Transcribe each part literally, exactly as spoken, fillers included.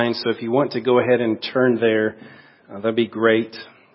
So if you want to go ahead and turn there, uh, that'd be great.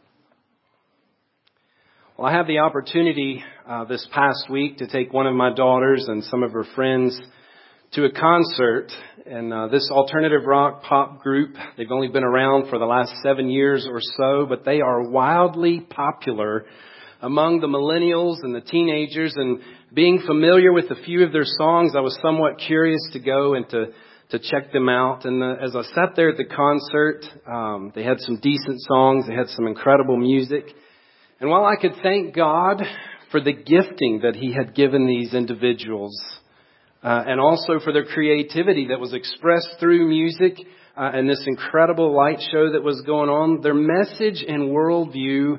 Well, I had the opportunity uh, this past week to take one of my daughters and some of her friends to a concert. And uh, this alternative rock pop group, they've only been around for the last seven years or so, but they are wildly popular among the millennials and the teenagers. And being familiar with a few of their songs, I was somewhat curious to go and to to check them out. And uh, as I sat there at the concert, um, they had some decent songs. They had some incredible music. And while I could thank God for the gifting that He had given these individuals, uh, and also for their creativity that was expressed through music, uh, and this incredible light show that was going on, their message and worldview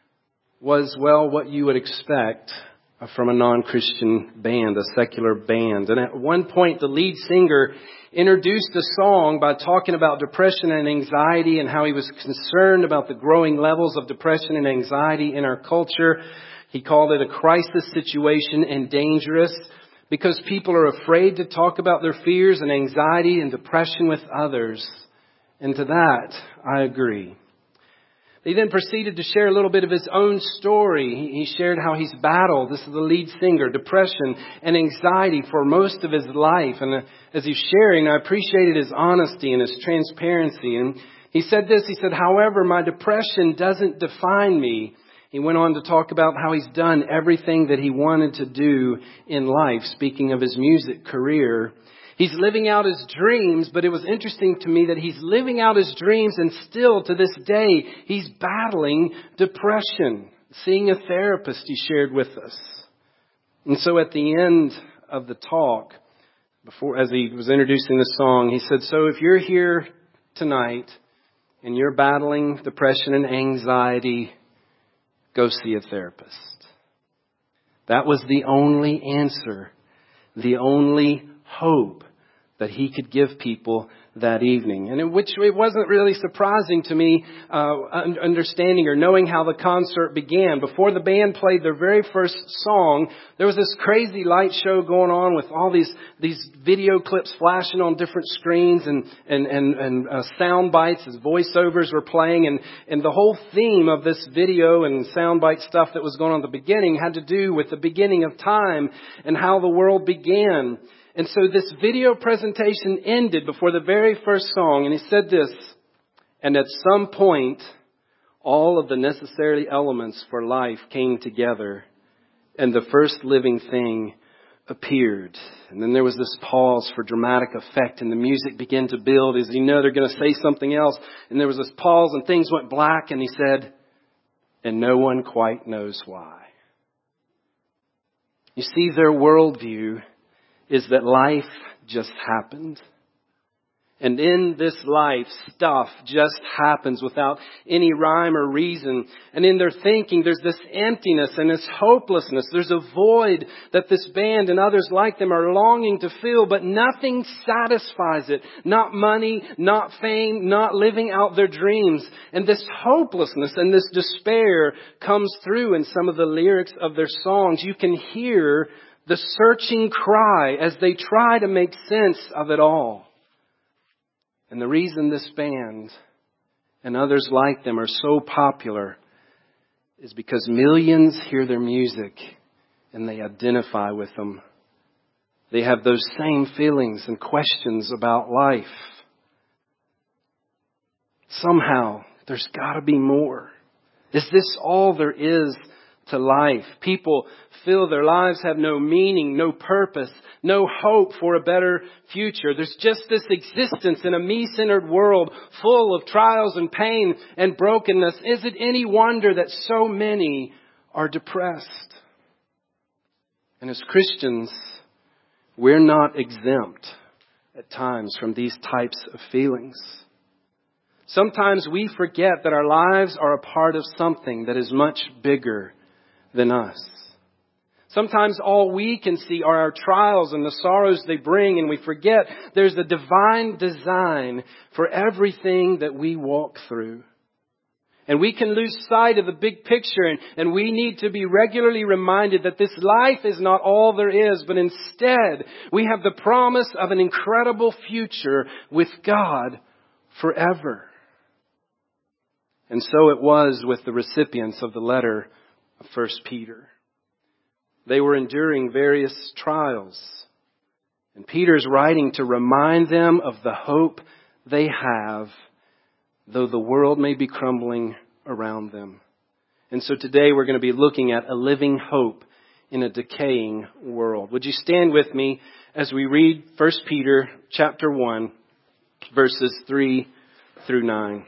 was, well, what you would expect from a non-Christian band, a secular band. And at one point, the lead singer introduced the song by talking about depression and anxiety and how he was concerned about the growing levels of depression and anxiety in our culture. He called it a crisis situation and dangerous because people are afraid to talk about their fears and anxiety and depression with others. And to that, I agree. He then proceeded to share a little bit of his own story. He shared how he's battled, this is the lead singer, depression and anxiety for most of his life. And as he's sharing, I appreciated his honesty and his transparency. And he said this, he said, however, my depression doesn't define me. He went on to talk about how he's done everything that he wanted to do in life, speaking of his music career. He's living out his dreams, but it was interesting to me that he's living out his dreams and still to this day, he's battling depression, seeing a therapist, he shared with us. And so at the end of the talk, before as he was introducing the song, he said, so if you're here tonight and you're battling depression and anxiety, go see a therapist. That was the only answer, the only hope that he could give people that evening. And in which it wasn't really surprising to me, uh, understanding or knowing how the concert began. Before the band played their very first song, there was this crazy light show going on with all these, these video clips flashing on different screens and, and, and, and uh, sound bites as voiceovers were playing. And, and the whole theme of this video and sound bite stuff that was going on at the beginning had to do with the beginning of time and how the world began. And so this video presentation ended before the very first song. And he said this, and at some point, all of the necessary elements for life came together and the first living thing appeared. And then there was this pause for dramatic effect and the music began to build as you know they're going to say something else. And there was this pause and things went black and he said, and no one quite knows why. You see, their worldview is that life just happened. And in this life, stuff just happens without any rhyme or reason. And in their thinking, there's this emptiness and this hopelessness. There's a void that this band and others like them are longing to fill, but nothing satisfies it. Not money, not fame, not living out their dreams. And this hopelessness and this despair comes through in some of the lyrics of their songs. You can hear the searching cry as they try to make sense of it all. And the reason this band and others like them are so popular is because millions hear their music and they identify with them. They have those same feelings and questions about life. Somehow, there's got to be more. Is this all there is to life? People feel their lives have no meaning, no purpose, no hope for a better future. There's just this existence in a me-centered world full of trials and pain and brokenness. Is it any wonder that so many are depressed? And as Christians, we're not exempt at times from these types of feelings. Sometimes we forget that our lives are a part of something that is much bigger than us. Sometimes all we can see are our trials and the sorrows they bring, and we forget there's a divine design for everything that we walk through. And we can lose sight of the big picture, and, and we need to be regularly reminded that this life is not all there is, but instead we have the promise of an incredible future with God forever. And so it was with the recipients of the letter of First Peter. They were enduring various trials. And Peter's writing to remind them of the hope they have, though the world may be crumbling around them. And so today we're going to be looking at a living hope in a decaying world. Would you stand with me as we read First Peter chapter one, verses three through nine.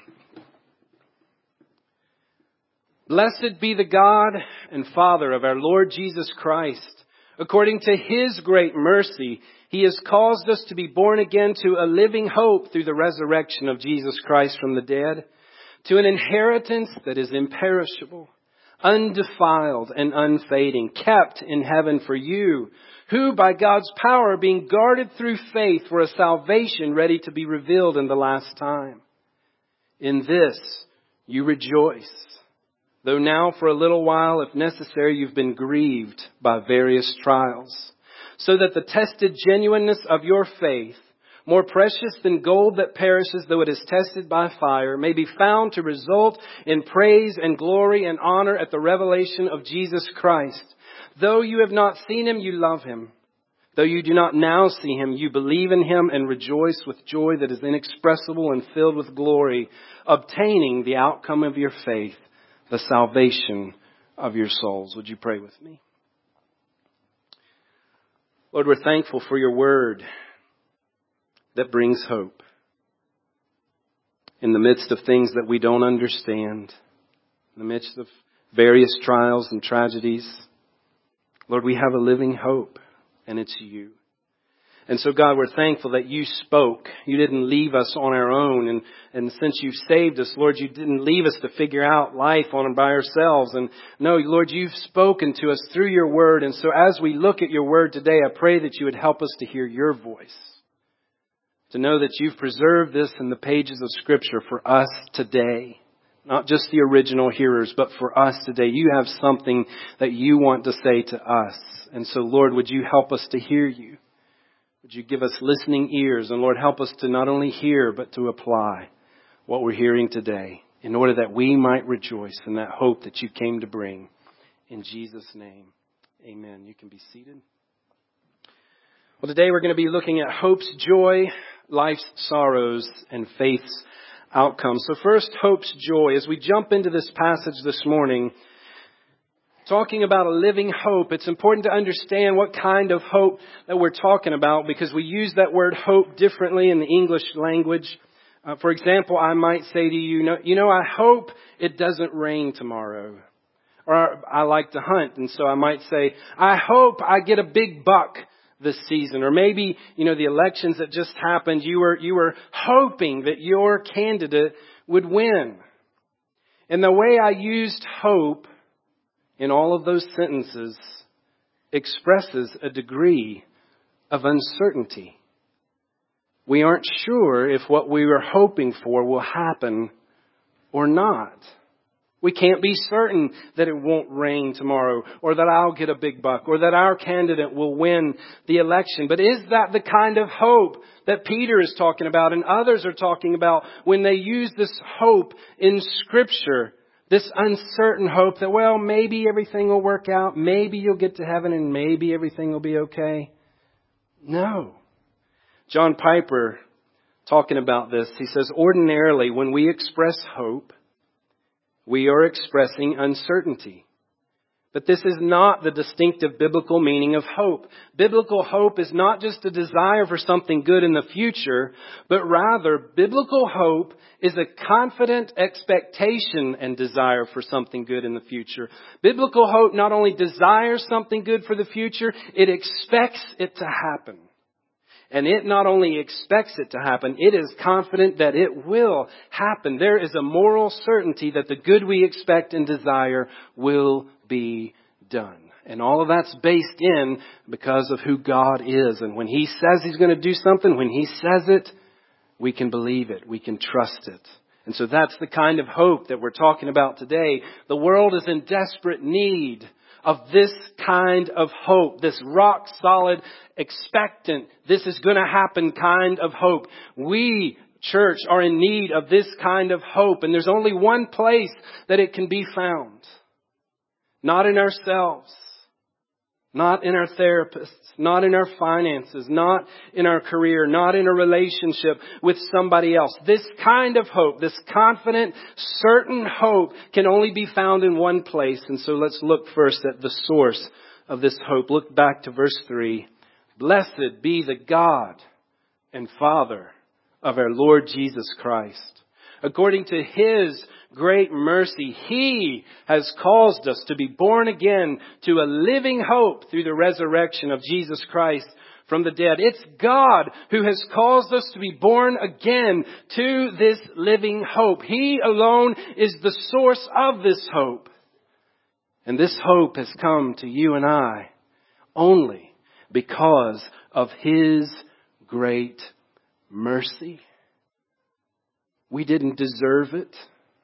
Blessed be the God and Father of our Lord Jesus Christ. According to His great mercy, He has caused us to be born again to a living hope through the resurrection of Jesus Christ from the dead, to an inheritance that is imperishable, undefiled and unfading, kept in heaven for you, who by God's power are being guarded through faith for a salvation ready to be revealed in the last time. In this you rejoice, though now for a little while, if necessary, you've been grieved by various trials, so that the tested genuineness of your faith, more precious than gold that perishes though it is tested by fire, may be found to result in praise and glory and honor at the revelation of Jesus Christ. Though you have not seen Him, you love Him. Though you do not now see Him, you believe in Him and rejoice with joy that is inexpressible and filled with glory, obtaining the outcome of your faith, the salvation of your souls. Would you pray with me? Lord, we're thankful for your word that brings hope in the midst of things that we don't understand, in the midst of various trials and tragedies. Lord, we have a living hope, and it's you. And so, God, we're thankful that you spoke. You didn't leave us on our own. And, and since you've saved us, Lord, you didn't leave us to figure out life on and by ourselves. And no, Lord, you've spoken to us through your word. And so as we look at your word today, I pray that you would help us to hear your voice, to know that you've preserved this in the pages of Scripture for us today. Not just the original hearers, but for us today. You have something that you want to say to us. And so, Lord, would you help us to hear you? Would you give us listening ears? And Lord, help us to not only hear, but to apply what we're hearing today in order that we might rejoice in that hope that you came to bring. In Jesus' name, amen. You can be seated. Well, today we're going to be looking at hope's joy, life's sorrows, and faith's outcomes. So first, hope's joy. As we jump into this passage this morning, talking about a living hope, it's important to understand what kind of hope that we're talking about, because we use that word hope differently in the English language. Uh, for example, I might say to you, you know, you know, I hope it doesn't rain tomorrow. Or I like to hunt, and so I might say, I hope I get a big buck this season. Or maybe, you know, the elections that just happened, you were, you were hoping that your candidate would win. And the way I used hope in all of those sentences expresses a degree of uncertainty. We aren't sure if what we were hoping for will happen or not. We can't be certain that it won't rain tomorrow, or that I'll get a big buck, or that our candidate will win the election. But is that the kind of hope that Peter is talking about and others are talking about when they use this hope in Scripture? This uncertain hope that, well, maybe everything will work out. Maybe you'll get to heaven and maybe everything will be okay. No. John Piper, talking about this, he says, ordinarily, when we express hope, we are expressing uncertainty. But this is not the distinctive biblical meaning of hope. Biblical hope is not just a desire for something good in the future, but rather biblical hope is a confident expectation and desire for something good in the future. Biblical hope not only desires something good for the future, it expects it to happen. And it not only expects it to happen, it is confident that it will happen. There is a moral certainty that the good we expect and desire will be done. And all of that's based in because of who God is. And when He says He's going to do something, when He says it, we can believe it. We can trust it. And so that's the kind of hope that we're talking about today. The world is in desperate need of this kind of hope, this rock solid, expectant, this is going to happen kind of hope. We church, are in need of this kind of hope. And there's only one place that it can be found. Not in ourselves. Not in our therapists. Not in our finances. Not in our career. Not in a relationship with somebody else. This kind of hope, this confident, certain hope can only be found in one place. And so let's look first at the source of this hope. Look back to verse three. Blessed be the God and Father of our Lord Jesus Christ. According to His great mercy, He has caused us to be born again to a living hope through the resurrection of Jesus Christ from the dead. It's God who has caused us to be born again to this living hope. He alone is the source of this hope. And this hope has come to you and I only because of His great mercy. We didn't deserve it.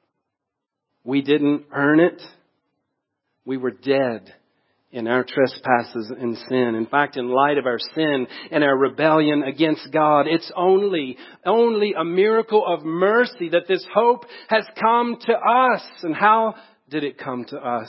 We didn't earn it. We were dead in our trespasses and sin. In fact, in light of our sin and our rebellion against God, it's only, only a miracle of mercy that this hope has come to us. And how did it come to us?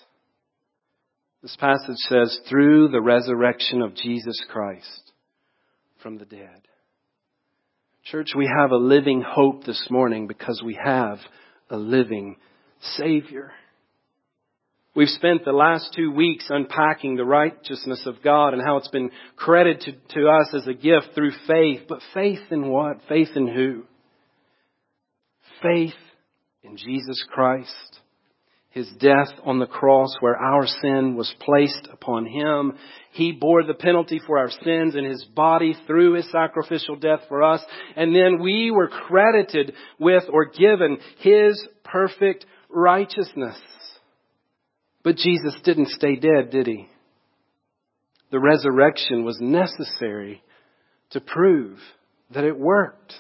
This passage says, through the resurrection of Jesus Christ from the dead. Church, we have a living hope this morning because we have a living Savior. We've spent the last two weeks unpacking the righteousness of God and how it's been credited to, to us as a gift through faith. But faith in what? Faith in who? Faith in Jesus Christ. His death on the cross where our sin was placed upon Him. He bore the penalty for our sins in His body through His sacrificial death for us. And then we were credited with or given His perfect righteousness. But Jesus didn't stay dead, did He? The resurrection was necessary to prove that it worked.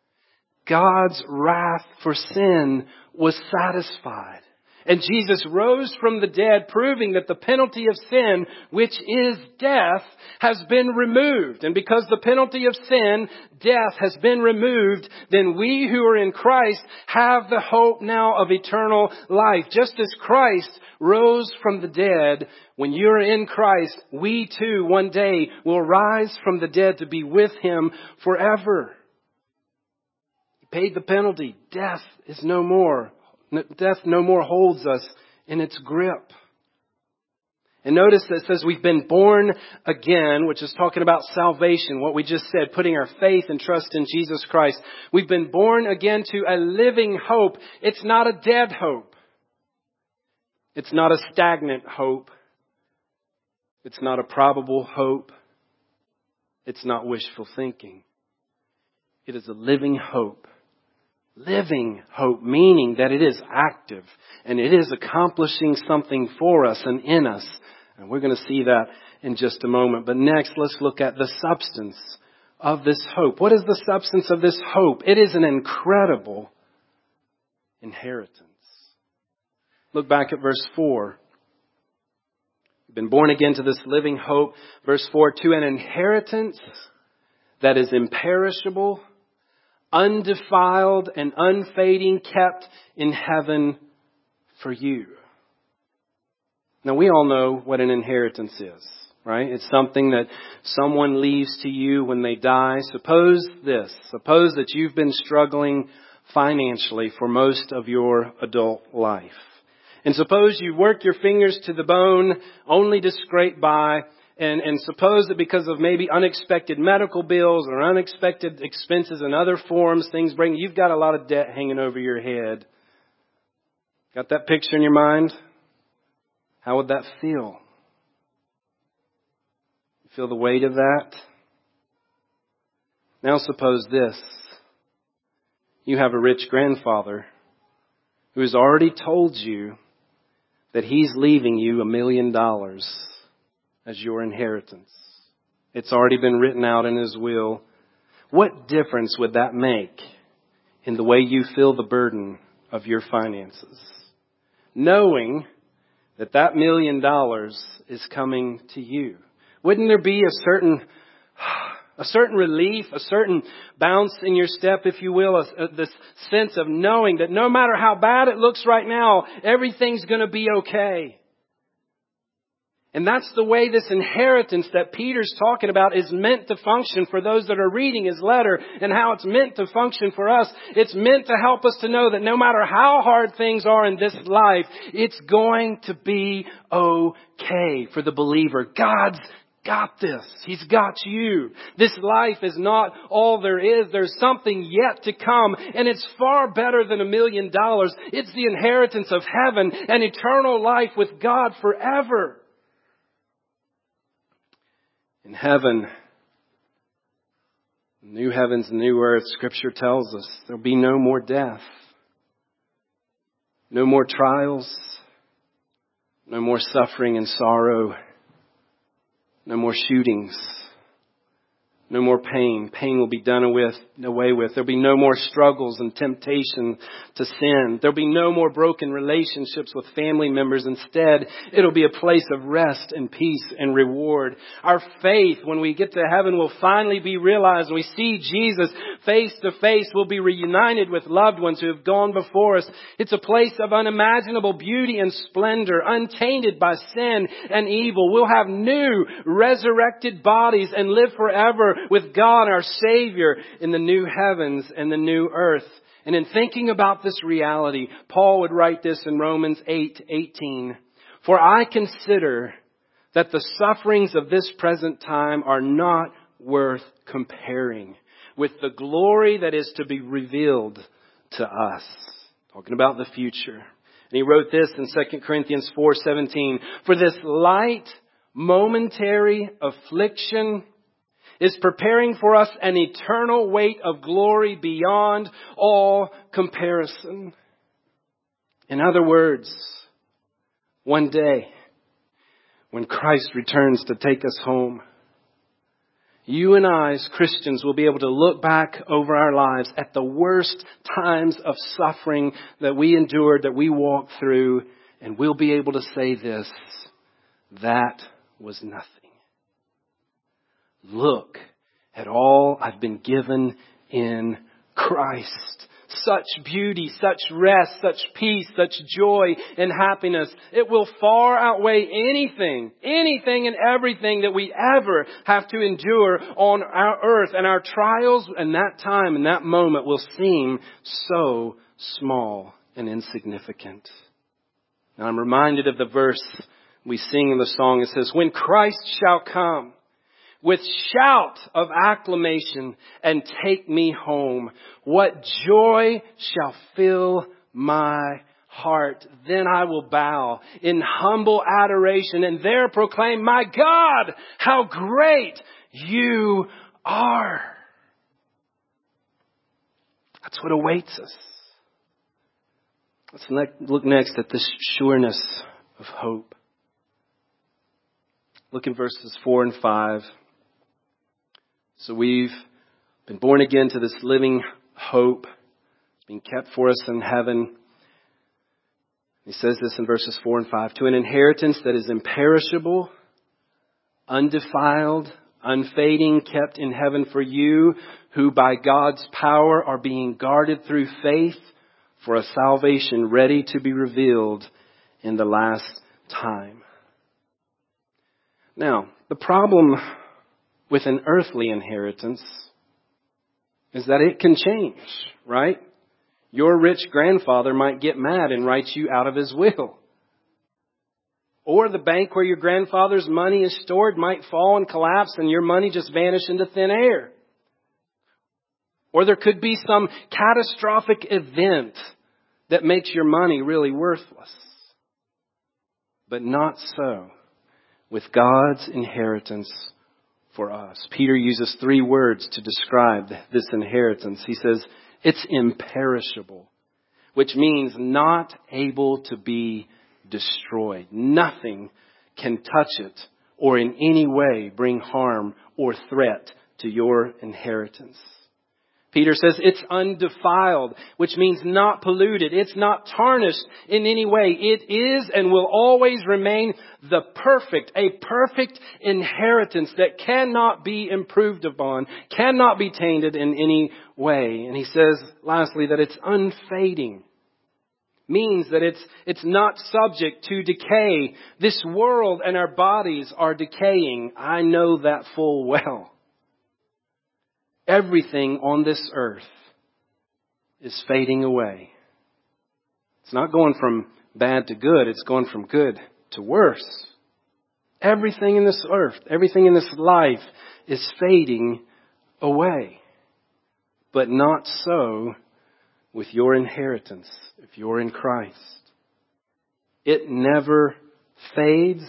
God's wrath for sin was satisfied. And Jesus rose from the dead, proving that the penalty of sin, which is death, has been removed. And because the penalty of sin, death, has been removed, then we who are in Christ have the hope now of eternal life. Just as Christ rose from the dead, when you're in Christ, we too one day will rise from the dead to be with Him forever. He paid the penalty. Death is no more. Death no more holds us in its grip. And notice that it says we've been born again, which is talking about salvation, what we just said, putting our faith and trust in Jesus Christ. We've been born again to a living hope. It's not a dead hope. It's not a stagnant hope. It's not a probable hope. It's not wishful thinking. It is a living hope. Living hope, meaning that it is active and it is accomplishing something for us and in us. And we're going to see that in just a moment. But next, let's look at the substance of this hope. What is the substance of this hope? It is an incredible inheritance. Look back at verse four. You've been born again to this living hope. Verse four, to an inheritance that is imperishable, undefiled and unfading, kept in heaven for you. Now we all know what an inheritance is, right? It's something that someone leaves to you when they die. Suppose this, suppose that you've been struggling financially for most of your adult life. And suppose you work your fingers to the bone only to scrape by. And, and suppose that because of maybe unexpected medical bills or unexpected expenses in other forms, things bring, you've got a lot of debt hanging over your head. Got that picture in your mind? How would that feel? You feel the weight of that? Now suppose this. You have a rich grandfather who has already told you that he's leaving you a million dollars as your inheritance. It's already been written out in his will. What difference would that make in the way you feel the burden of your finances? Knowing that that million dollars is coming to you. Wouldn't there be a certain A certain relief, a certain bounce in your step, if you will, a, a, this sense of knowing that no matter how bad it looks right now, everything's going to be okay. And that's the way this inheritance that Peter's talking about is meant to function for those that are reading his letter, and how it's meant to function for us. It's meant to help us to know that no matter how hard things are in this life, it's going to be okay for the believer. God's got this. He's got you. This life is not all there is. There's something yet to come, and it's far better than a million dollars. It's the inheritance of heaven and eternal life with God forever. In heaven, new heavens and new earth, Scripture tells us there'll be no more death, no more trials, no more suffering and sorrow, no more shootings, no more pain. Pain will be done with, away with. There'll be no more struggles and temptation to sin. There'll be no more broken relationships with family members. Instead, it'll be a place of rest and peace and reward. Our faith, when we get to heaven, will finally be realized. When we see Jesus face to face, we'll be reunited with loved ones who have gone before us. It's a place of unimaginable beauty and splendor, untainted by sin and evil. We'll have new, resurrected bodies and live forever with God, our Savior, in the new heavens and the new earth. And in thinking about this reality, Paul would write this in Romans eight eighteen. For I consider that the sufferings of this present time are not worth comparing with the glory that is to be revealed to us. Talking about the future. And he wrote this in Second Corinthians four seventeen. For this light, momentary affliction is preparing for us an eternal weight of glory beyond all comparison. In other words, one day, when Christ returns to take us home, you and I as Christians will be able to look back over our lives at the worst times of suffering that we endured, that we walked through, and we'll be able to say this: that was nothing. Look at all I've been given in Christ. Such beauty, such rest, such peace, such joy and happiness. It will far outweigh anything, anything and everything that we ever have to endure on our earth. And our trials in that time, in that moment, will seem so small and insignificant. Now I'm reminded of the verse we sing in the song. It says, when Christ shall come with shout of acclamation and take me home, what joy shall fill my heart. Then I will bow in humble adoration and there proclaim, my God, how great you are. That's what awaits us. Let's look next at this sureness of hope. Look in verses four and five. So we've been born again to this living hope. It's being kept for us in heaven. He says this in verses four and five. To an inheritance that is imperishable, undefiled, unfading, kept in heaven for you, who by God's power are being guarded through faith for a salvation ready to be revealed in the last time. Now, the problem with an earthly inheritance is that it can change, right? Your rich grandfather might get mad and write you out of his will. Or the bank where your grandfather's money is stored might fall and collapse and your money just vanish into thin air. Or there could be some catastrophic event that makes your money really worthless. But not so with God's inheritance for us. Peter uses three words to describe this inheritance. He says, it's imperishable, which means not able to be destroyed. Nothing can touch it or in any way bring harm or threat to your inheritance. Peter says it's undefiled, which means not polluted. It's not tarnished in any way. It is and will always remain the perfect, a perfect inheritance that cannot be improved upon, cannot be tainted in any way. And he says, lastly, that it's unfading. Means that it's it's not subject to decay. This world and our bodies are decaying. I know that full well. Everything on this earth is fading away. It's not going from bad to good. It's going from good to worse. Everything in this earth, everything in this life is fading away. But not so with your inheritance if you're in Christ. It never fades.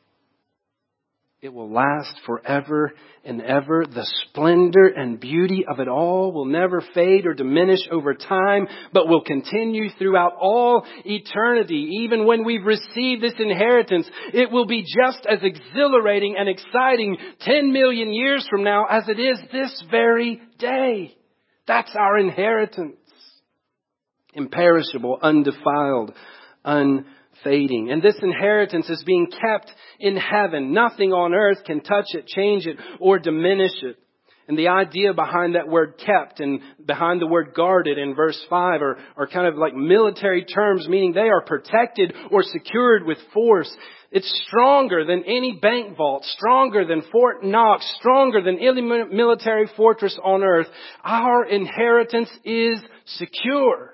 It will last forever and ever. The splendor and beauty of it all will never fade or diminish over time, but will continue throughout all eternity. Even when we've received this inheritance, it will be just as exhilarating and exciting ten million years from now as it is this very day. That's our inheritance. Imperishable, undefiled, unfading. And this inheritance is being kept in heaven. Nothing on earth can touch it, change it, or diminish it. And the idea behind that word kept and behind the word guarded in verse five are, are kind of like military terms, meaning they are protected or secured with force. It's stronger than any bank vault, stronger than Fort Knox, stronger than any military fortress on earth. Our inheritance is secure.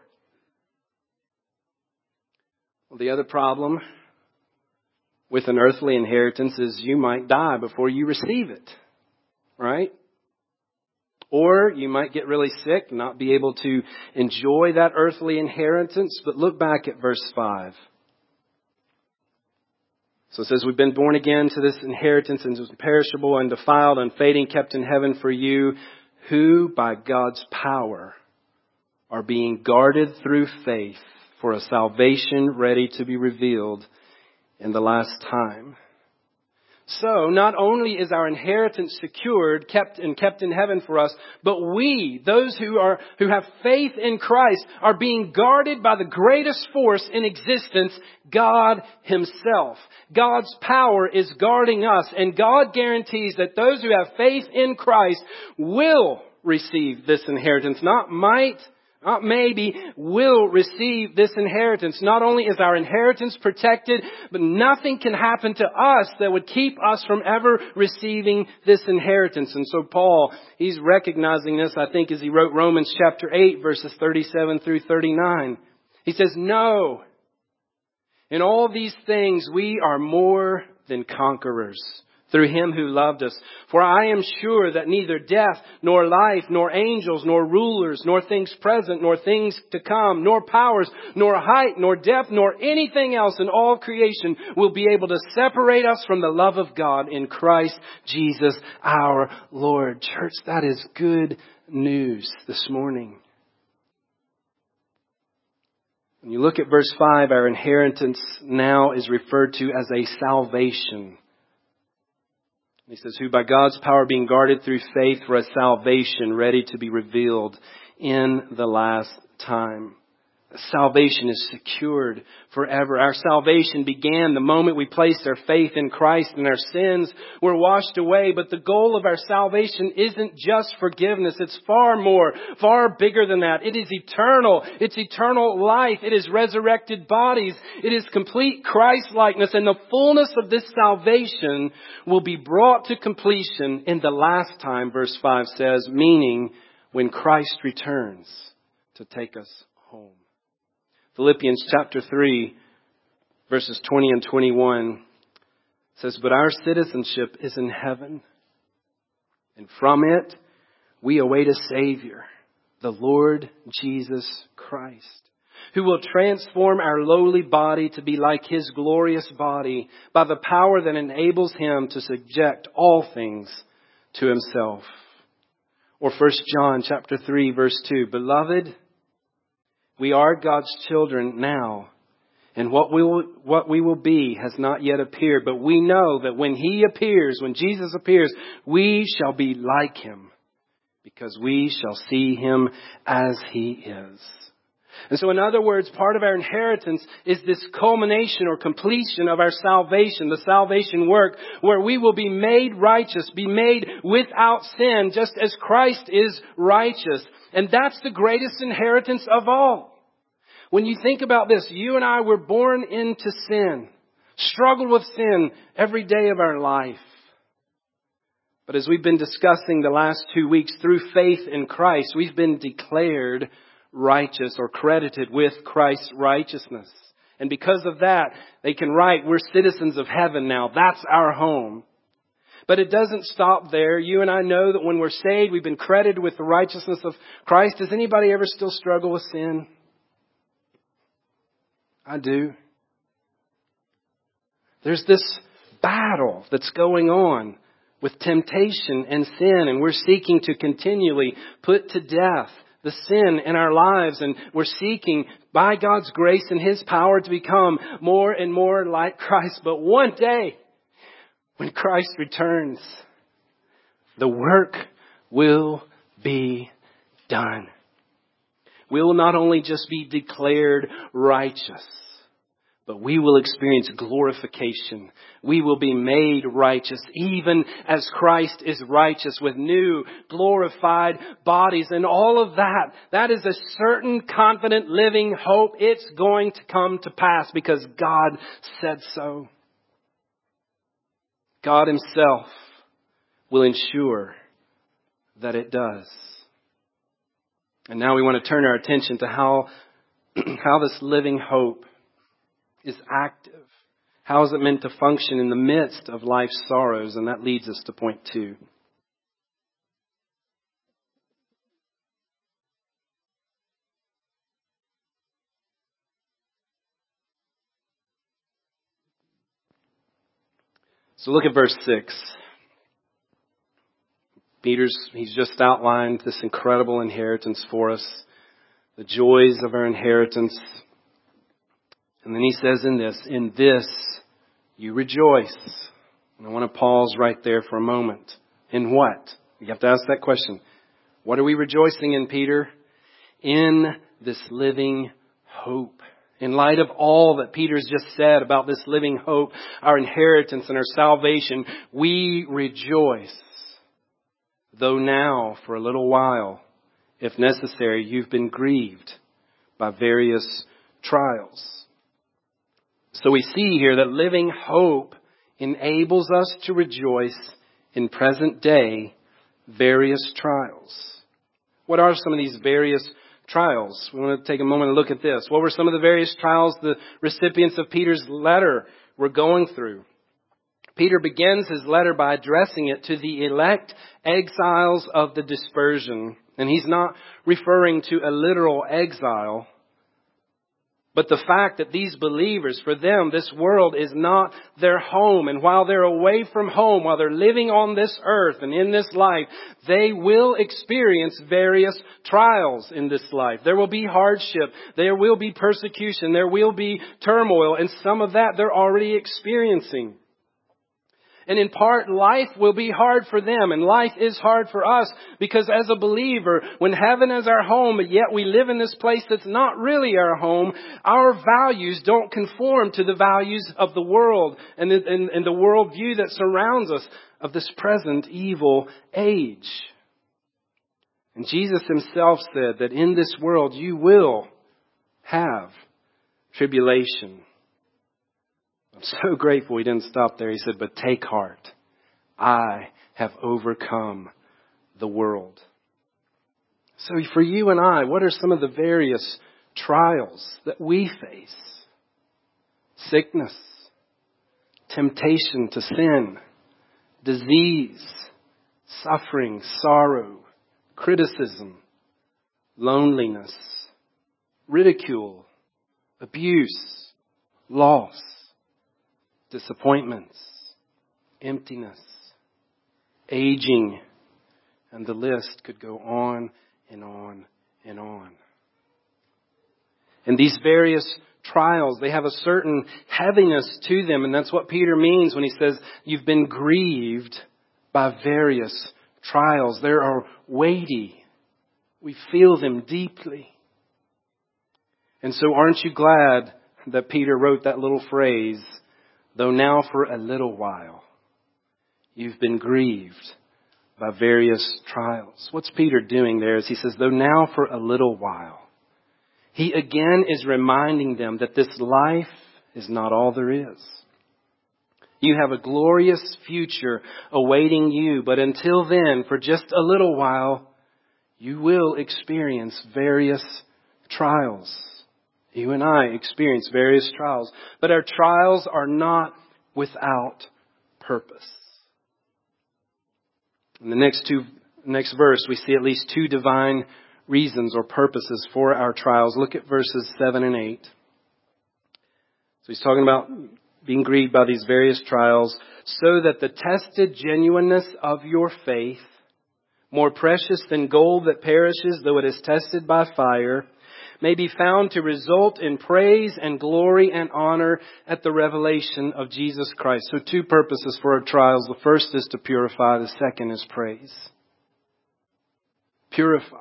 Well, the other problem with an earthly inheritance is you might die before you receive it, right? Or you might get really sick, not be able to enjoy that earthly inheritance. But look back at verse five. So it says, we've been born again to this inheritance, and it's imperishable, undefiled, unfading, kept in heaven for you, who by God's power are being guarded through faith for a salvation ready to be revealed in the last time. So, not only is our inheritance secured, kept and kept in heaven for us, but we, those who are, who have faith in Christ, are being guarded by the greatest force in existence, God Himself. God's power is guarding us, and God guarantees that those who have faith in Christ will receive this inheritance. Not might, not maybe, will receive this inheritance. Not only is our inheritance protected, but nothing can happen to us that would keep us from ever receiving this inheritance. And so Paul, he's recognizing this, I think, as he wrote Romans chapter eight, verses thirty-seven through thirty-nine. He says, no, in all these things we are more than conquerors through Him who loved us. For I am sure that neither death, nor life, nor angels, nor rulers, nor things present, nor things to come, nor powers, nor height, nor depth, nor anything else in all creation will be able to separate us from the love of God in Christ Jesus our Lord. Church, that is good news this morning. When you look at verse five, our inheritance now is referred to as a salvation. He says, who by God's power being guarded through faith for a salvation ready to be revealed in the last time. Salvation is secured forever. Our salvation began the moment we placed our faith in Christ, and our sins were washed away. But the goal of our salvation isn't just forgiveness. It's far more, far bigger than that. It is eternal. It's eternal life. It is resurrected bodies. It is complete Christ-likeness. And the fullness of this salvation will be brought to completion in the last time, verse five says, meaning when Christ returns to take us home. Philippians chapter three, verses twenty and twenty-one says, but our citizenship is in heaven, and from it we await a Savior, the Lord Jesus Christ, who will transform our lowly body to be like His glorious body by the power that enables Him to subject all things to Himself. Or First John chapter three, verse two, beloved, we are God's children now, and what we will, what we will be has not yet appeared. But we know that when He appears, when Jesus appears, we shall be like Him, because we shall see him as he is. And so in other words, part of our inheritance is this culmination or completion of our salvation, the salvation work, where we will be made righteous, be made without sin, just as Christ is righteous. And that's the greatest inheritance of all. When you think about this, you and I were born into sin, struggle with sin every day of our life. But as we've been discussing the last two weeks, through faith in Christ, we've been declared righteous or credited with Christ's righteousness. And because of that, they can write, we're citizens of heaven now. That's our home. But it doesn't stop there. You and I know that when we're saved, we've been credited with the righteousness of Christ. Does anybody ever still struggle with sin? I do. There's this battle that's going on with temptation and sin, and we're seeking to continually put to death the sin in our lives, and we're seeking by God's grace and His power to become more and more like Christ. But one day, when Christ returns, the work will be done. We will not only just be declared righteous, but we will experience glorification. We will be made righteous, even as Christ is righteous, with new glorified bodies. And all of that, that is a certain, confident, living hope. It's going to come to pass because God said so. God Himself will ensure that it does. And now we want to turn our attention to how, how this living hope is active. How is it meant to function in the midst of life's sorrows? And that leads us to point two. So look at verse six. Peter's, he's just outlined this incredible inheritance for us. The joys of our inheritance. And then he says in this, in this you rejoice. And I want to pause right there for a moment. In what? You have to ask that question. What are we rejoicing in, Peter? In this living hope. In light of all that Peter's just said about this living hope, our inheritance and our salvation, we rejoice. Though now, for a little while, if necessary, you've been grieved by various trials. So we see here that living hope enables us to rejoice in present day various trials. What are some of these various trials? We want to take a moment and look at this. What were some of the various trials the recipients of Peter's letter were going through? Peter begins his letter by addressing it to the elect exiles of the dispersion. And he's not referring to a literal exile, but the fact that these believers, for them, this world is not their home. And while they're away from home, while they're living on this earth and in this life, they will experience various trials in this life. There will be hardship. There will be persecution. There will be turmoil. And some of that they're already experiencing. And in part, life will be hard for them, and life is hard for us, because as a believer, when heaven is our home, but yet we live in this place that's not really our home, our values don't conform to the values of the world and the, and, and the worldview that surrounds us of this present evil age. And Jesus Himself said that in this world you will have tribulation. I'm so grateful He didn't stop there. He said, but take heart. I have overcome the world. So for you and I, what are some of the various trials that we face? Sickness, temptation to sin, disease, suffering, sorrow, criticism, loneliness, ridicule, abuse, loss, disappointments, emptiness, aging, and the list could go on and on and on. And these various trials, they have a certain heaviness to them, and that's what Peter means when he says you've been grieved by various trials. They are weighty. We feel them deeply. And so aren't you glad that Peter wrote that little phrase, though now for a little while you've been grieved by various trials. What's Peter doing there is he says, though now for a little while. He again is reminding them that this life is not all there is. You have a glorious future awaiting you, but until then, for just a little while, you will experience various trials. You and I experience various trials, but our trials are not without purpose. In the next two, next verse, we see at least two divine reasons or purposes for our trials. Look at verses seven and eight. So he's talking about being grieved by these various trials, so that the tested genuineness of your faith, more precious than gold that perishes, though it is tested by fire, may be found to result in praise and glory and honor at the revelation of Jesus Christ. So two purposes for our trials. The first is to purify. The second is praise. Purify.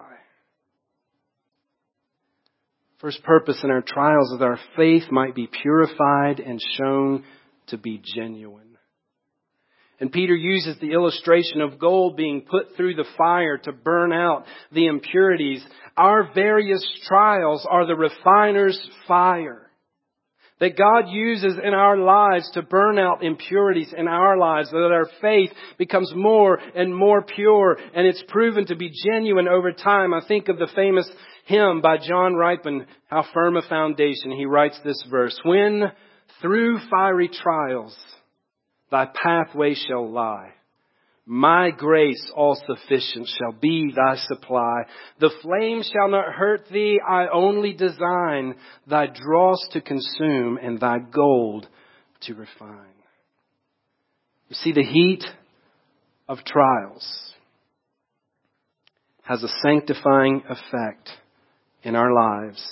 First purpose in our trials is that our faith might be purified and shown to be genuine. And Peter uses the illustration of gold being put through the fire to burn out the impurities. Our various trials are the refiner's fire that God uses in our lives to burn out impurities in our lives, so that our faith becomes more and more pure, and it's proven to be genuine over time. I think of the famous hymn by John Ripen, How Firm a Foundation. He writes this verse, when through fiery trials thy pathway shall lie, my grace all sufficient shall be thy supply. The flame shall not hurt thee, I only design thy dross to consume and thy gold to refine. You see, the heat of trials has a sanctifying effect in our lives.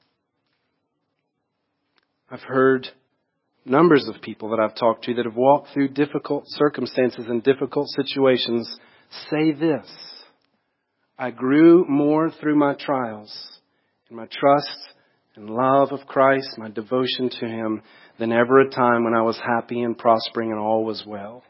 I've heard numbers of people that I've talked to that have walked through difficult circumstances and difficult situations say this: I grew more through my trials in my trust and love of Christ, my devotion to Him, than ever a time when I was happy and prospering and all was well.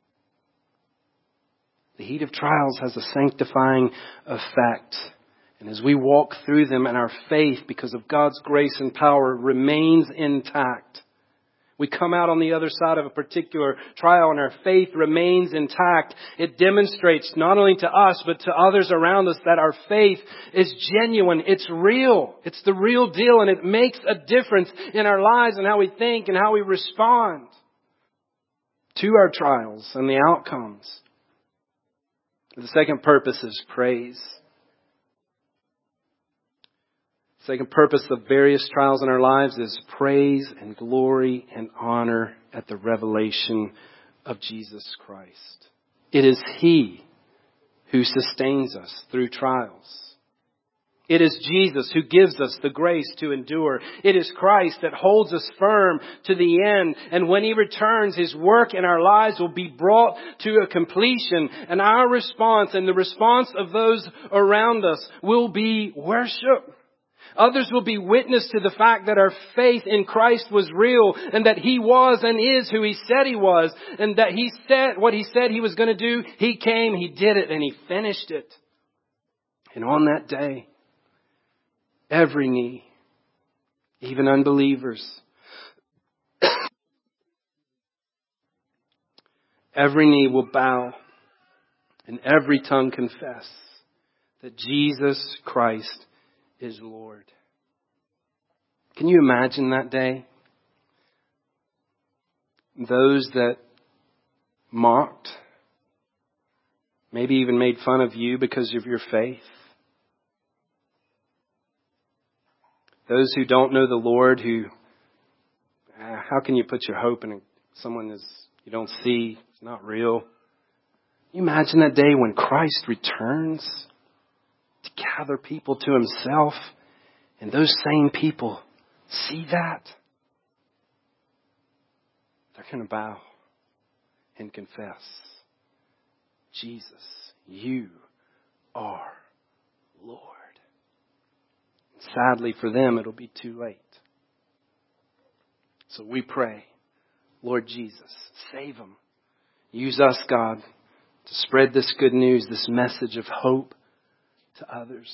The heat of trials has a sanctifying effect. And as we walk through them, and our faith, because of God's grace and power, remains intact. We come out on the other side of a particular trial and our faith remains intact. It demonstrates not only to us, but to others around us that our faith is genuine. It's real. It's the real deal, and it makes a difference in our lives and how we think and how we respond to our trials and the outcomes. The second purpose is praise. Second purpose of various trials in our lives is praise and glory and honor at the revelation of Jesus Christ. It is He who sustains us through trials. It is Jesus who gives us the grace to endure. It is Christ that holds us firm to the end. And when He returns, His work in our lives will be brought to a completion. And our response and the response of those around us will be worship. Others will be witness to the fact that our faith in Christ was real, and that He was and is who He said He was, and that He said what He said He was going to do. He came, He did it, and He finished it. And on that day, every knee, even unbelievers, every knee will bow and every tongue confess that Jesus Christ is Lord. Can you imagine that day? Those that mocked, maybe even made fun of you because of your faith. Those who don't know the Lord, who, uh, how can you put your hope in someone that you don't see, it's not real? Can you imagine that day when Christ returns to gather people to Himself, and those same people see that? They're going to bow and confess, Jesus You are Lord. Sadly for them, it'll be too late. So we pray, Lord Jesus, save them. Use us, God, to spread this good news, this message of hope to others.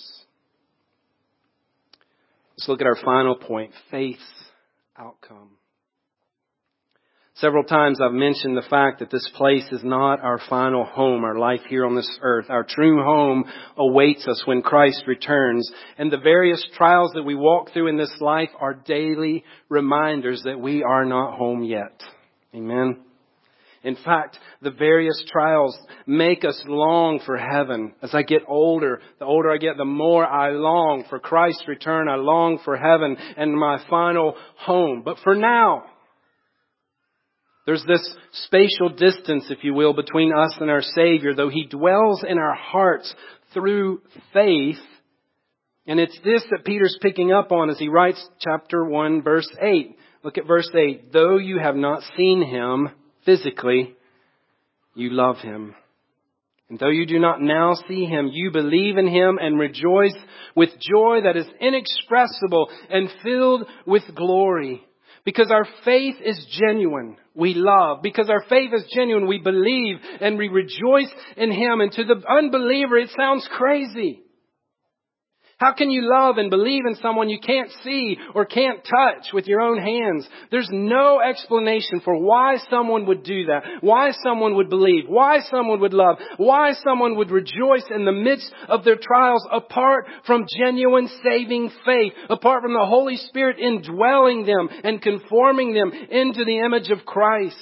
Let's look at our final point, faith's outcome. Several times I've mentioned the fact that this place is not our final home, our life here on this earth. Our true home awaits us when Christ returns. And the various trials that we walk through in this life are daily reminders that we are not home yet. Amen. In fact, the various trials make us long for heaven. As I get older, the older I get, the more I long for Christ's return. I long for heaven and my final home. But for now, there's this spatial distance, if you will, between us and our Savior, though He dwells in our hearts through faith. And it's this that Peter's picking up on as he writes chapter one, verse eight. Look at verse eight. Though you have not seen Him physically, you love Him. And though you do not now see Him, you believe in Him and rejoice with joy that is inexpressible and filled with glory. Because our faith is genuine, we love. Because our faith is genuine, we believe and we rejoice in Him. And to the unbeliever, it sounds crazy. How can you love and believe in someone you can't see or can't touch with your own hands? There's no explanation for why someone would do that, why someone would believe, why someone would love, why someone would rejoice in the midst of their trials apart from genuine saving faith, apart from the Holy Spirit indwelling them and conforming them into the image of Christ.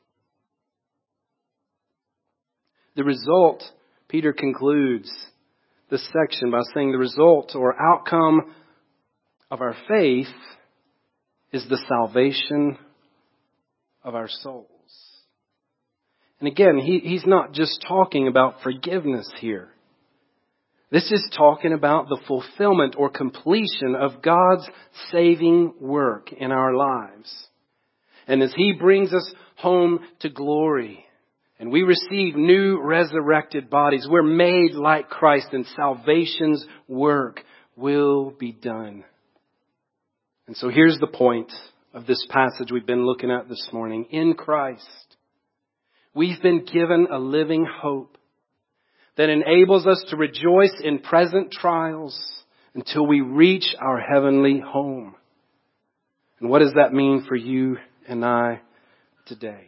The result, Peter concludes this section by saying the result or outcome of our faith is the salvation of our souls. And again, he, he's not just talking about forgiveness here. This is talking about the fulfillment or completion of God's saving work in our lives. And as He brings us home to glory, and we receive new resurrected bodies, we're made like Christ, and salvation's work will be done. And so here's the point of this passage we've been looking at this morning. In Christ, we've been given a living hope that enables us to rejoice in present trials until we reach our heavenly home. And what does that mean for you and I today?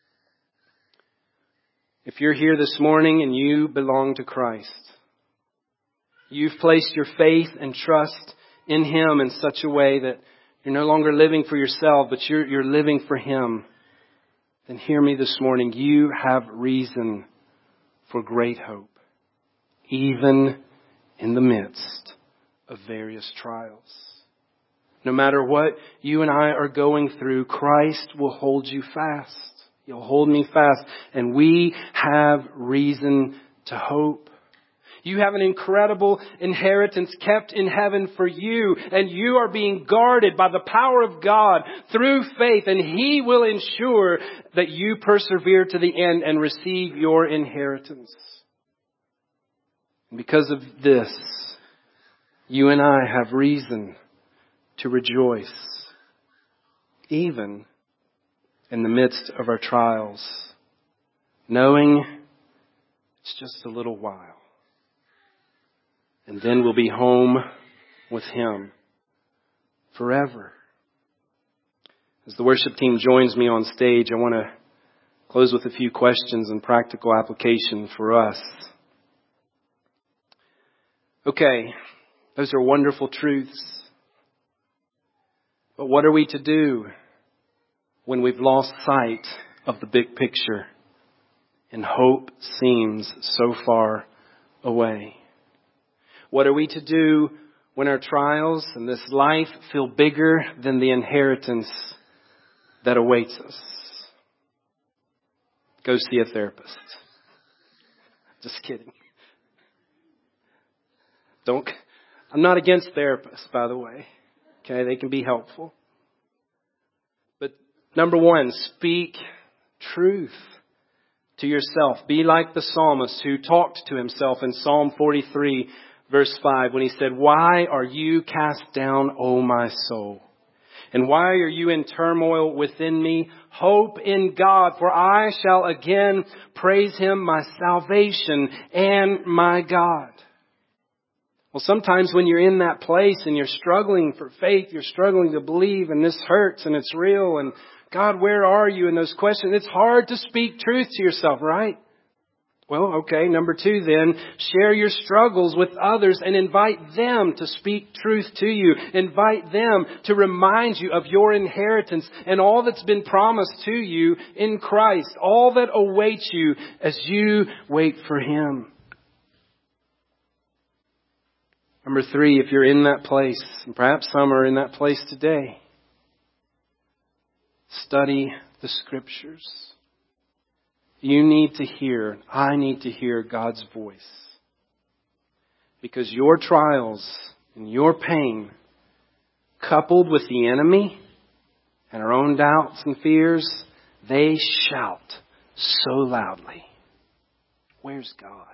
If you're here this morning and you belong to Christ, you've placed your faith and trust in Him in such a way that you're no longer living for yourself, but you're, you're living for Him, then hear me this morning. You have reason for great hope, even in the midst of various trials. No matter what you and I are going through, Christ will hold you fast. You'll hold me fast. And we have reason to hope. You have an incredible inheritance kept in heaven for you. And you are being guarded by the power of God through faith. And He will ensure that you persevere to the end and receive your inheritance. And because of this, you and I have reason to rejoice, even in the midst of our trials, knowing it's just a little while. And then we'll be home with Him forever. As the worship team joins me on stage, I want to close with a few questions and practical application for us. Okay, those are wonderful truths. But what are we to do when we've lost sight of the big picture and hope seems so far away? What are we to do when our trials and this life feel bigger than the inheritance that awaits us? Go see a therapist. Just kidding. Don't, I'm not against therapists, by the way. Okay, they can be helpful. But number one, speak truth to yourself. Be like the psalmist who talked to himself in Psalm forty-three, verse five, when he said, "Why are you cast down, O my soul? And why are you in turmoil within me? Hope in God, for I shall again praise Him, my salvation and my God." Well, sometimes when you're in that place and you're struggling for faith, you're struggling to believe, and this hurts and it's real, and God, where are you in those questions? It's hard to speak truth to yourself, right? Well, okay, number two then, share your struggles with others and invite them to speak truth to you. Invite them to remind you of your inheritance and all that's been promised to you in Christ. All that awaits you as you wait for Him. Number three, if you're in that place, and perhaps some are in that place today, study the Scriptures. You need to hear, I need to hear God's voice. Because your trials and your pain, coupled with the enemy and our own doubts and fears, they shout so loudly. Where's God?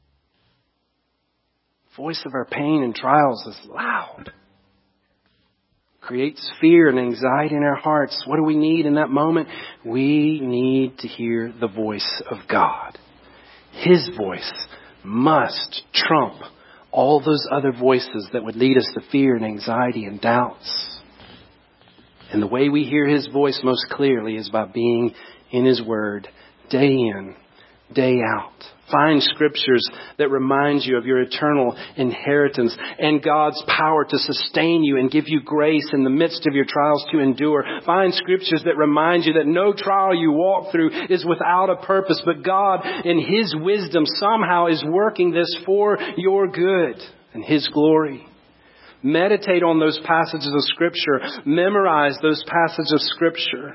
The voice of our pain and trials is loud. Creates fear and anxiety in our hearts. What do we need in that moment? We need to hear the voice of God. His voice must trump all those other voices that would lead us to fear and anxiety and doubts. And the way we hear His voice most clearly is by being in His Word day in, day out. Find Scriptures that remind you of your eternal inheritance and God's power to sustain you and give you grace in the midst of your trials to endure. Find Scriptures that remind you that no trial you walk through is without a purpose, but God in His wisdom somehow is working this for your good and His glory. Meditate on those passages of Scripture. Memorize those passages of Scripture.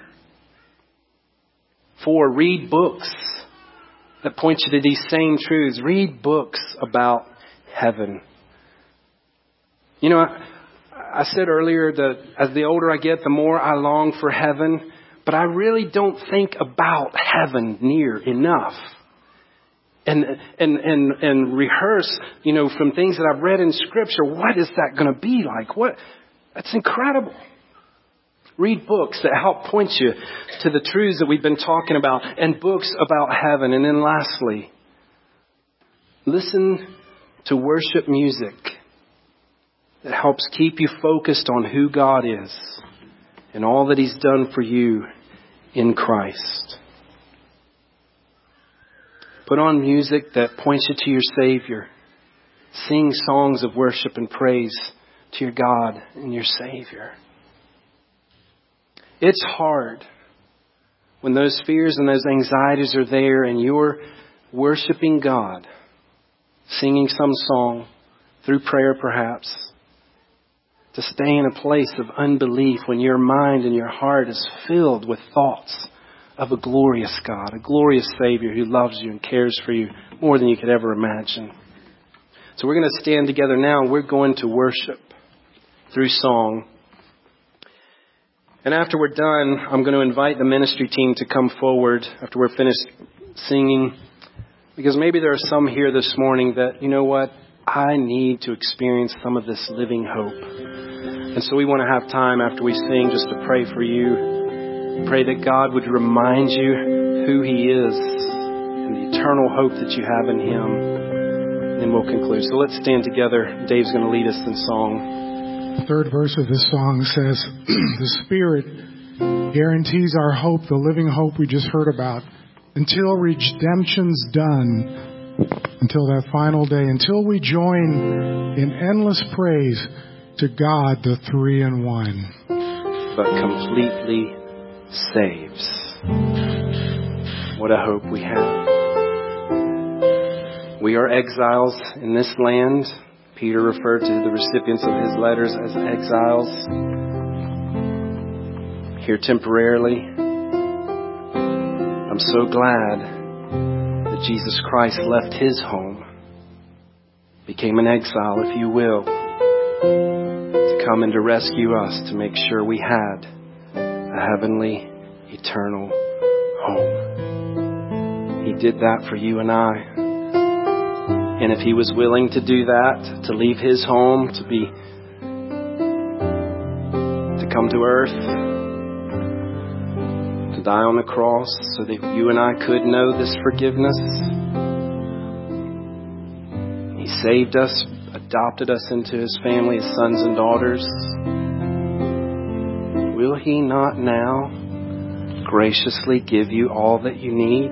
Four, read books that point you to these same truths. Read books about heaven. You know, I, I said earlier that as the older I get, the more I long for heaven. But I really don't think about heaven near enough. And and and and rehearse, you know, from things that I've read in Scripture. What is that going to be like? What? That's incredible. Read books that help point you to the truths that we've been talking about and books about heaven. And then lastly, listen to worship music that helps keep you focused on who God is and all that He's done for you in Christ. Put on music that points you to your Savior. Sing songs of worship and praise to your God and your Savior. It's hard when those fears and those anxieties are there and you're worshiping God, singing some song, through prayer perhaps, to stay in a place of unbelief when your mind and your heart is filled with thoughts of a glorious God, a glorious Savior who loves you and cares for you more than you could ever imagine. So we're going to stand together now and we're going to worship through song. And after we're done, I'm going to invite the ministry team to come forward after we're finished singing. Because maybe there are some here this morning that, you know what, I need to experience some of this living hope. And so we want to have time after we sing just to pray for you. Pray that God would remind you who He is and the eternal hope that you have in Him. And then we'll conclude. So let's stand together. Dave's going to lead us in song. The third verse of this song says, the Spirit guarantees our hope, the living hope we just heard about, until redemption's done, until that final day, until we join in endless praise to God, the three in one. But completely saves. What a hope we have. We are exiles in this land. Peter referred to the recipients of his letters as exiles, here temporarily. I'm so glad that Jesus Christ left His home, became an exile, if you will, to come and to rescue us, to make sure we had a heavenly, eternal home. He did that for you and I. And if He was willing to do that, to leave His home, to be, to come to earth, to die on the cross so that you and I could know this forgiveness. He saved us, adopted us into His family as sons and daughters. Will He not now graciously give you all that you need?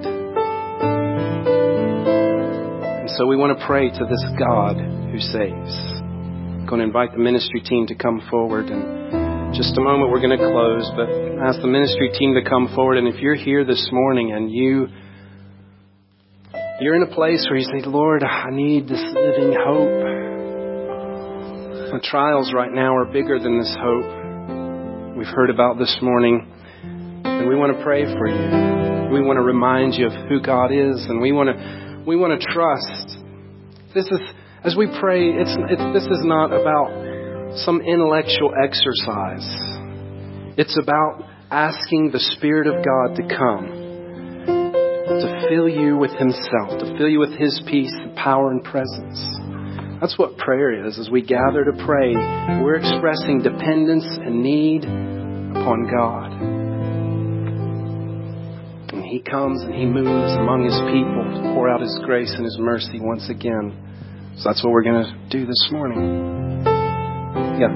And so we want to pray to this God who saves. I'm going to invite the ministry team to come forward. And just a moment we're going to close, but ask the ministry team to come forward. And if you're here this morning and you, you're in a place where you say, Lord, I need this living hope. The trials right now are bigger than this hope we've heard about this morning. And we want to pray for you. We want to remind you of who God is. And we want to we want to trust. This is, as we pray, it's, it's this is not about some intellectual exercise. It's about asking the Spirit of God to come, to fill you with Himself, to fill you with His peace, power, and presence. That's what prayer is. As we gather to pray, we're expressing dependence and need upon God. And He comes and He moves among His people to pour out His grace and His mercy once again. So that's what we're going to do this morning. Yeah.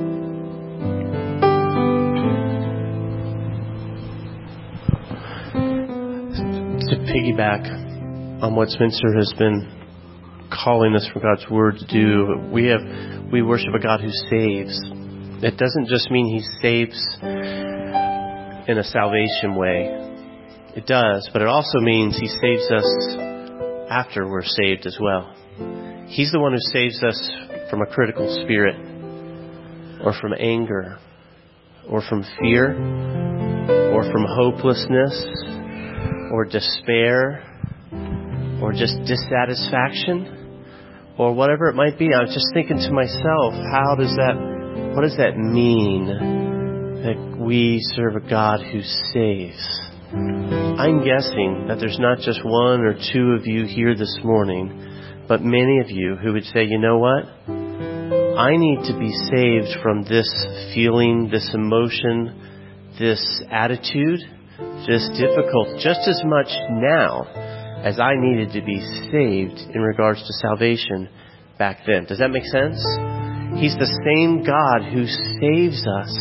To piggyback on what Spencer has been calling us from God's Word to do, we have we worship a God who saves. It doesn't just mean He saves in a salvation way. It does, but it also means He saves us after we're saved as well. He's the one who saves us from a critical spirit, or from anger, or from fear, or from hopelessness, or despair, or just dissatisfaction, or whatever it might be. I was just thinking to myself, how does that, what does that mean that we serve a God who saves? I'm guessing that there's not just one or two of you here this morning, but many of you who would say, you know what? I need to be saved from this feeling, this emotion, this attitude, this difficult, just as much now as I needed to be saved in regards to salvation back then. Does that make sense? He's the same God who saves us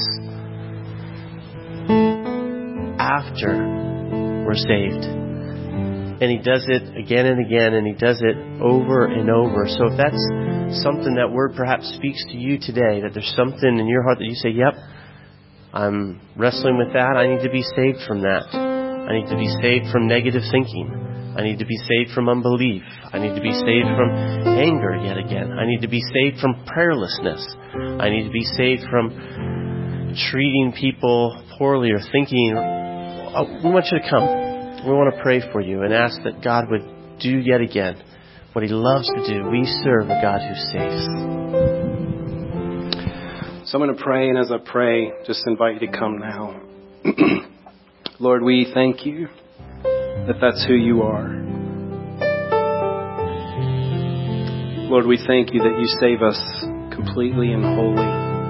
after we're saved. And He does it again and again, and He does it over and over. So if that's something that word perhaps speaks to you today, that there's something in your heart that you say, yep, I'm wrestling with that. I need to be saved from that. I need to be saved from negative thinking. I need to be saved from unbelief. I need to be saved from anger yet again. I need to be saved from prayerlessness. I need to be saved from treating people poorly or thinking. Oh, we want you to come. We want to pray for you and ask that God would do yet again what He loves to do. We serve a God who saves. So I'm going to pray, and as I pray, just invite you to come now. Lord, we thank you that that's who you are. Lord, we thank you that you save us completely and wholly.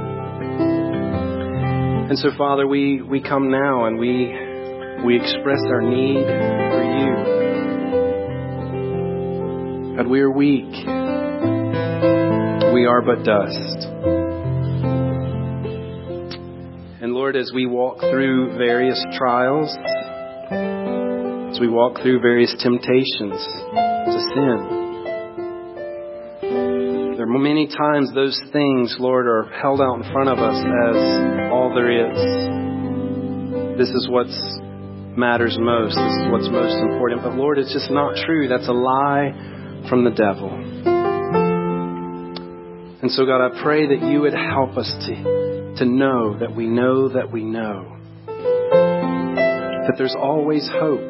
And so, Father, we, we come now and we we express our need for you. God, we are weak. We are but dust. And Lord, as we walk through various trials, as we walk through various temptations to sin, there are many times those things, Lord, are held out in front of us as all there is. This is what matters most. This is what's most important. But Lord, it's just not true. That's a lie from the devil. And so, God, I pray that you would help us to, to know that we know that we know that there's always hope,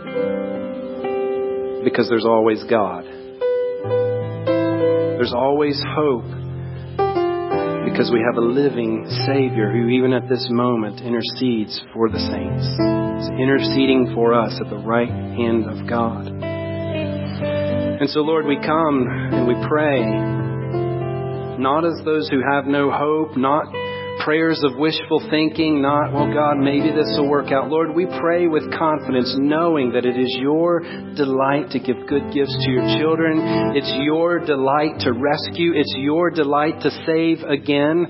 because there's always God. There's always hope because we have a living Savior who even at this moment intercedes for the saints. He's interceding for us at the right hand of God. And so, Lord, we come and we pray, not as those who have no hope, not prayers of wishful thinking, not, well, God, maybe this will work out. Lord, we pray with confidence, knowing that it is your delight to give good gifts to your children. It's your delight to rescue. It's your delight to save again.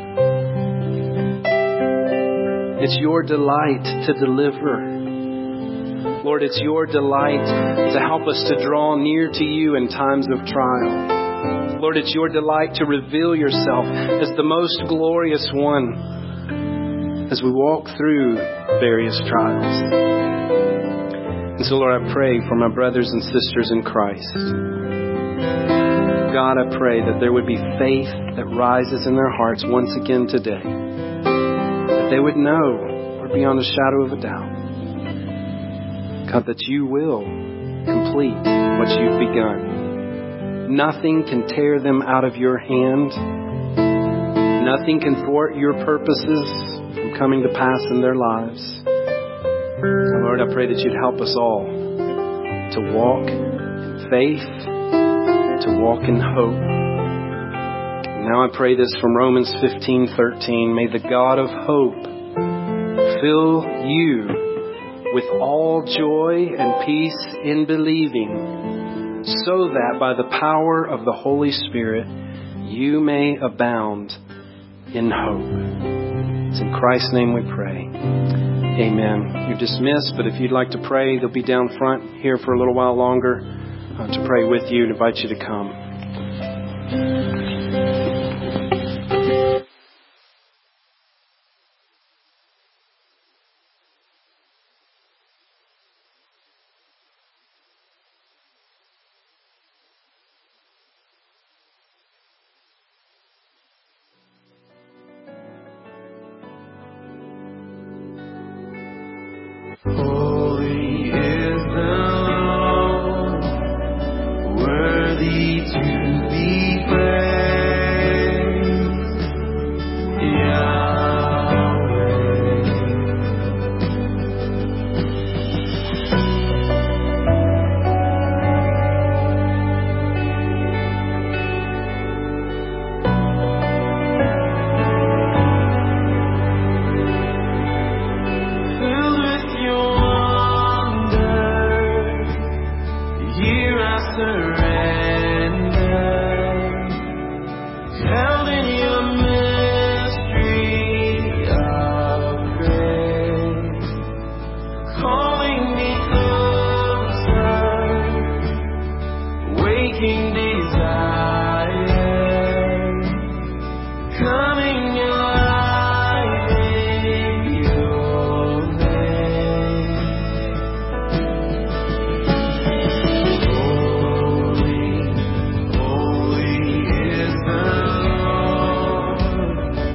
It's your delight to deliver. Lord, it's your delight to help us to draw near to you in times of trial. Lord, it's your delight to reveal yourself as the most glorious one as we walk through various trials. And so, Lord, I pray for my brothers and sisters in Christ. God, I pray that there would be faith that rises in their hearts once again today. That they would know, or beyond a shadow of a doubt, God, that you will complete what you've begun. Nothing can tear them out of your hand. Nothing can thwart your purposes from coming to pass in their lives. And Lord, I pray that you'd help us all to walk in faith, to walk in hope. And now I pray this from Romans fifteen thirteen. May the God of hope fill you with all joy and peace in believing, so that by the power of the Holy Spirit you may abound in hope. It's in Christ's name we pray. Amen. You're dismissed, but if you'd like to pray, they'll be down front here for a little while longer uh, to pray with you and invite you to come.